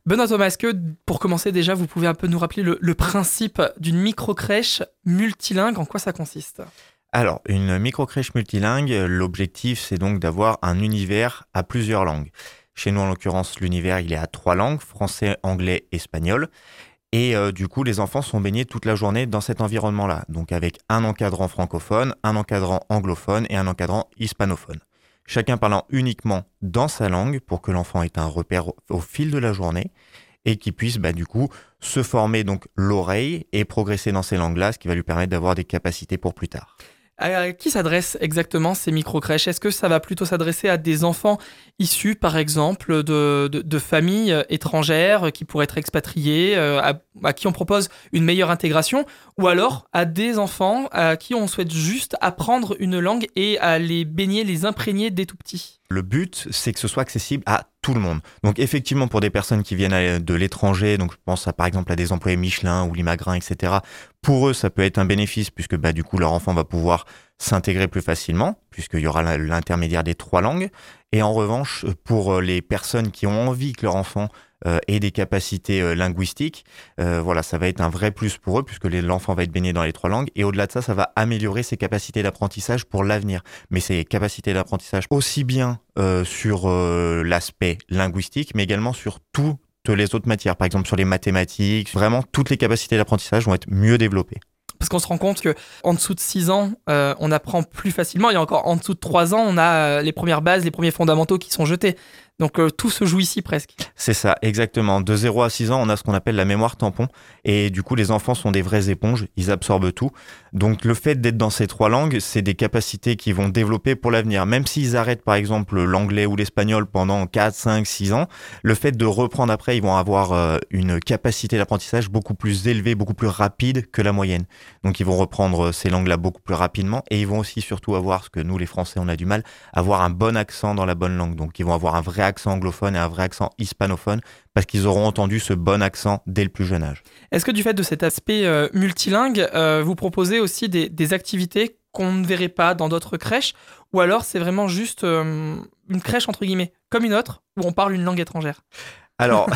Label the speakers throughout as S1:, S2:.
S1: Benoît Thomas, est-ce que pour commencer déjà, vous pouvez un peu nous rappeler le principe d'une microcrèche multilingue, en quoi ça consiste ?
S2: Alors, une microcrèche multilingue, l'objectif c'est donc d'avoir un univers à plusieurs langues. Chez nous en l'occurrence, l'univers il est à 3 langues, français, anglais, espagnol. Et du coup, les enfants sont baignés toute la journée dans cet environnement-là. Donc avec un encadrant francophone, un encadrant anglophone et un encadrant hispanophone. Chacun parlant uniquement dans sa langue pour que l'enfant ait un repère au fil de la journée et qu'il puisse du coup se former donc l'oreille et progresser dans ces langues-là, ce qui va lui permettre d'avoir des capacités pour plus tard.
S1: À qui s'adressent exactement ces microcrèches ? Est-ce que ça va plutôt s'adresser à des enfants issus, par exemple, de familles étrangères qui pourraient être expatriés, à qui on propose une meilleure intégration, ou alors à des enfants à qui on souhaite juste apprendre une langue et à les baigner, les imprégner dès tout petit ?
S2: Le but, c'est que ce soit accessible à tout le monde. Donc effectivement, pour des personnes qui viennent de l'étranger, donc je pense par exemple à des employés Michelin ou Limagrin, etc., pour eux, ça peut être un bénéfice puisque du coup, leur enfant va pouvoir s'intégrer plus facilement, puisqu'il y aura l'intermédiaire des 3 langues. Et en revanche, pour les personnes qui ont envie que leur enfant ait des capacités linguistiques, ça va être un vrai plus pour eux, puisque l'enfant va être baigné dans les 3 langues. Et au-delà de ça, ça va améliorer ses capacités d'apprentissage pour l'avenir. Mais ses capacités d'apprentissage aussi bien sur l'aspect linguistique, mais également sur toutes les autres matières. Par exemple, sur les mathématiques, vraiment, toutes les capacités d'apprentissage vont être mieux développées.
S1: Parce qu'on se rend compte qu'en dessous de 6 ans, on apprend plus facilement. Et encore en dessous de 3 ans, on a les premières bases, les premiers fondamentaux qui sont jetés. Donc tout se joue ici presque.
S2: C'est ça, exactement. De 0 à 6 ans, on a ce qu'on appelle la mémoire tampon. Et du coup, les enfants sont des vraies éponges, ils absorbent tout. Donc le fait d'être dans ces 3 langues, c'est des capacités qu'ils vont développer pour l'avenir. Même s'ils arrêtent par exemple l'anglais ou l'espagnol pendant 4, 5, 6 ans, le fait de reprendre après, ils vont avoir une capacité d'apprentissage beaucoup plus élevée, beaucoup plus rapide que la moyenne. Donc ils vont reprendre ces langues-là beaucoup plus rapidement et ils vont aussi surtout avoir, ce que nous les Français on a du mal, avoir un bon accent dans la bonne langue. Donc ils vont avoir un vrai accent anglophone et un vrai accent hispanophone parce qu'ils auront entendu ce bon accent dès le plus jeune âge.
S1: Est-ce que du fait de cet aspect multilingue, vous proposez aussi des activités qu'on ne verrait pas dans d'autres crèches, ou alors c'est vraiment juste une crèche entre guillemets, comme une autre, où on parle une langue étrangère ?
S2: Alors,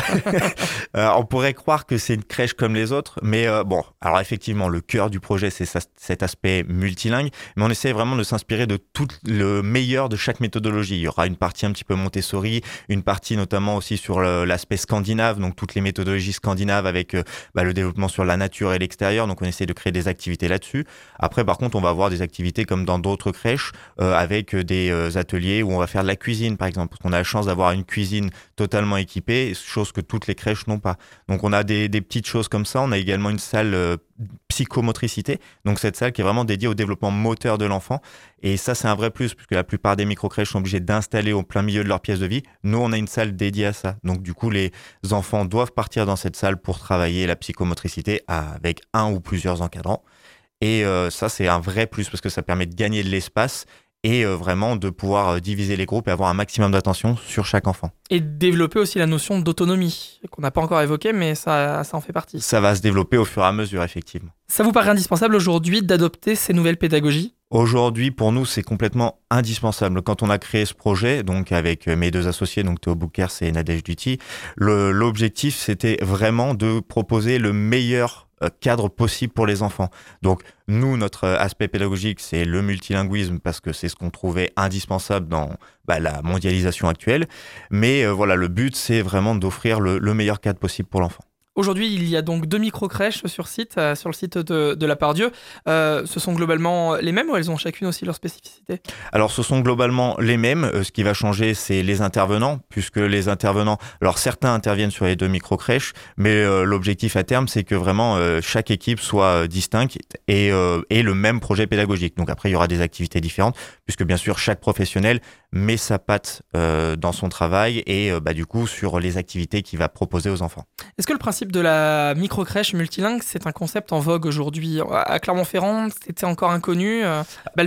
S2: on pourrait croire que c'est une crèche comme les autres, mais alors effectivement, le cœur du projet, c'est cet aspect multilingue, mais on essaie vraiment de s'inspirer de tout le meilleur de chaque méthodologie. Il y aura une partie un petit peu Montessori, une partie notamment aussi sur l'aspect scandinave, donc toutes les méthodologies scandinaves avec le développement sur la nature et l'extérieur, donc on essaie de créer des activités là-dessus. Après, par contre, on va avoir des activités comme dans d'autres crèches, avec des ateliers où on va faire de la cuisine, par exemple, parce qu'on a la chance d'avoir une cuisine totalement équipée, chose que toutes les crèches n'ont pas. Donc on a des petites choses comme ça. On a également une salle psychomotricité, donc cette salle qui est vraiment dédiée au développement moteur de l'enfant. Et ça, c'est un vrai plus, puisque la plupart des microcrèches sont obligées d'installer au plein milieu de leur pièce de vie. Nous, on a une salle dédiée à ça. Donc du coup, les enfants doivent partir dans cette salle pour travailler la psychomotricité avec un ou plusieurs encadrants. Et ça, c'est un vrai plus, parce que ça permet de gagner de l'espace et vraiment de pouvoir diviser les groupes et avoir un maximum d'attention sur chaque enfant.
S1: Et développer aussi la notion d'autonomie, qu'on n'a pas encore évoquée, mais ça en fait partie.
S2: Ça va se développer au fur et à mesure, effectivement.
S1: Ça vous paraît indispensable aujourd'hui d'adopter ces nouvelles pédagogies ?
S2: Aujourd'hui, pour nous, c'est complètement indispensable. Quand on a créé ce projet, donc avec mes 2 associés, donc Théo Boukers et Nadège Duty, l'objectif, c'était vraiment de proposer le meilleur cadre possible pour les enfants. Donc, nous, notre aspect pédagogique, c'est le multilinguisme parce que c'est ce qu'on trouvait indispensable dans la mondialisation actuelle. Mais le but, c'est vraiment d'offrir le meilleur cadre possible pour l'enfant.
S1: Aujourd'hui, il y a donc 2 microcrèches sur le site de la Part-Dieu. Ce sont globalement les mêmes ou elles ont chacune aussi leur spécificité ?
S2: Alors, ce sont globalement les mêmes. Ce qui va changer, c'est les intervenants, puisque les intervenants, alors certains interviennent sur les 2 microcrèches, mais l'objectif à terme, c'est que vraiment chaque équipe soit distincte et le même projet pédagogique. Donc après, il y aura des activités différentes, puisque bien sûr, chaque professionnel met sa patte dans son travail et du coup, sur les activités qu'il va proposer aux enfants.
S1: Est-ce que le principe de la microcrèche multilingue, c'est un concept en vogue aujourd'hui ? À Clermont-Ferrand, c'était encore inconnu, balbutiant ?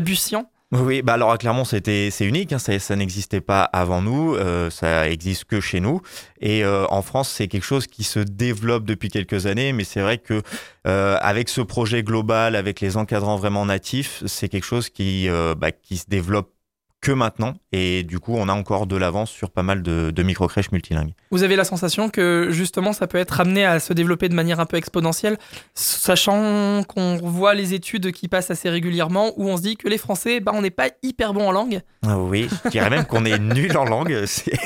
S2: Oui, alors à Clermont, c'est unique, hein, ça n'existait pas avant nous, ça existe que chez nous. Et en France, c'est quelque chose qui se développe depuis quelques années, mais c'est vrai que avec ce projet global, avec les encadrants vraiment natifs, c'est quelque chose qui se développe que maintenant. Et du coup, on a encore de l'avance sur pas mal de micro-crèches multilingues.
S1: Vous avez la sensation que justement ça peut être amené à se développer de manière un peu exponentielle, sachant qu'on voit les études qui passent assez régulièrement où on se dit que les Français, on n'est pas hyper bons en langue.
S2: Oui, je dirais même qu'on est nul en langue.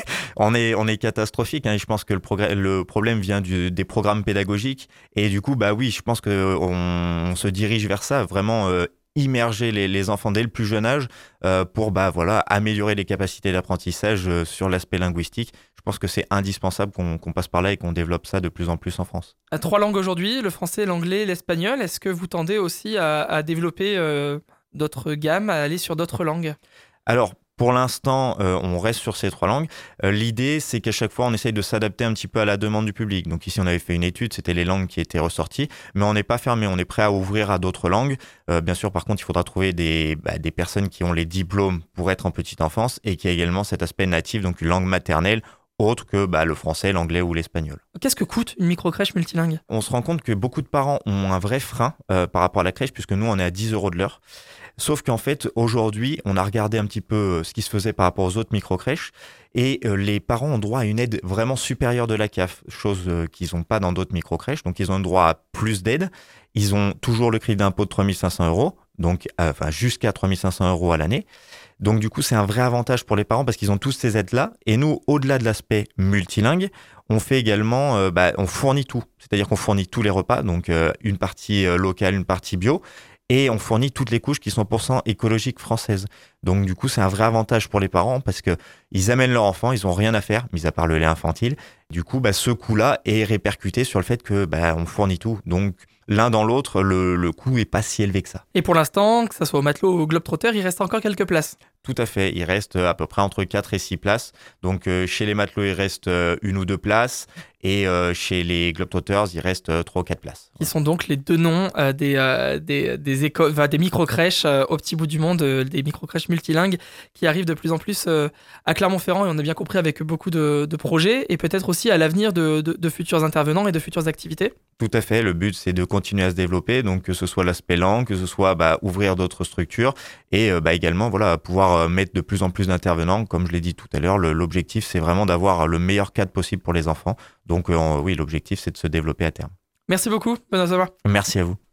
S2: On est catastrophique. Je pense que le problème vient des programmes pédagogiques. Et du coup, oui, je pense qu'on se dirige vers ça, vraiment immerger les enfants dès le plus jeune âge pour améliorer les capacités d'apprentissage sur l'aspect linguistique. Je pense que c'est indispensable qu'on passe par là et qu'on développe ça de plus en plus en France.
S1: À 3 langues aujourd'hui, le français, l'anglais, l'espagnol. Est-ce que vous tendez aussi à développer d'autres gammes, à aller sur d'autres langues ?
S2: Alors, pour l'instant, on reste sur ces 3 langues. L'idée, c'est qu'à chaque fois, on essaye de s'adapter un petit peu à la demande du public. Donc ici, on avait fait une étude, c'était les langues qui étaient ressorties, mais on n'est pas fermé, on est prêt à ouvrir à d'autres langues. Bien sûr, par contre, il faudra trouver des personnes qui ont les diplômes pour être en petite enfance et qui a également cet aspect natif, donc une langue maternelle, autre que le français, l'anglais ou l'espagnol.
S1: Qu'est-ce que coûte une micro-crèche multilingue ?
S2: On se rend compte que beaucoup de parents ont un vrai frein par rapport à la crèche, puisque nous, on est à 10 € de l'heure. Sauf qu'en fait, aujourd'hui, on a regardé un petit peu ce qui se faisait par rapport aux autres micro-crèches et les parents ont droit à une aide vraiment supérieure de la CAF, chose qu'ils n'ont pas dans d'autres micro-crèches. Donc, ils ont droit à plus d'aide. Ils ont toujours le crédit d'impôt de 3 500 €, donc jusqu'à 3 500 € à l'année. Donc, du coup, c'est un vrai avantage pour les parents parce qu'ils ont tous ces aides-là. Et nous, au-delà de l'aspect multilingue, on fait également, on fournit tout. C'est-à-dire qu'on fournit tous les repas, donc une partie locale, une partie bio. Et on fournit toutes les couches qui sont 100% écologiques françaises. Donc du coup, c'est un vrai avantage pour les parents parce qu'ils amènent leur enfant, ils n'ont rien à faire, mis à part le lait infantile. Du coup, ce coût-là est répercuté sur le fait que on fournit tout. Donc l'un dans l'autre, le coût n'est pas si élevé que ça.
S1: Et pour l'instant, que ça soit au Matelot ou au Globetrotter, il reste encore quelques places.
S2: Tout à fait, il reste à peu près entre 4 et 6 places. Donc chez les matelots, il reste 1 ou 2 places. Et chez les Globetrotters, il reste 3 ou 4 places.
S1: Qui sont donc les 2 noms des écoles, des micro-crèches au petit bout du monde, des micro-crèches multilingues qui arrivent de plus en plus à Clermont-Ferrand. Et on a bien compris avec beaucoup de projets et peut-être aussi à l'avenir de futurs intervenants et de futures activités.
S2: Tout à fait, le but c'est de continuer à se développer, donc que ce soit l'aspect langue, que ce soit ouvrir d'autres structures et également pouvoir mettre de plus en plus d'intervenants. Comme je l'ai dit tout à l'heure, l'objectif c'est vraiment d'avoir le meilleur cadre possible pour les enfants. Donc oui, l'objectif c'est de se développer à terme.
S1: Merci beaucoup, Benoît Savard.
S2: Merci à vous.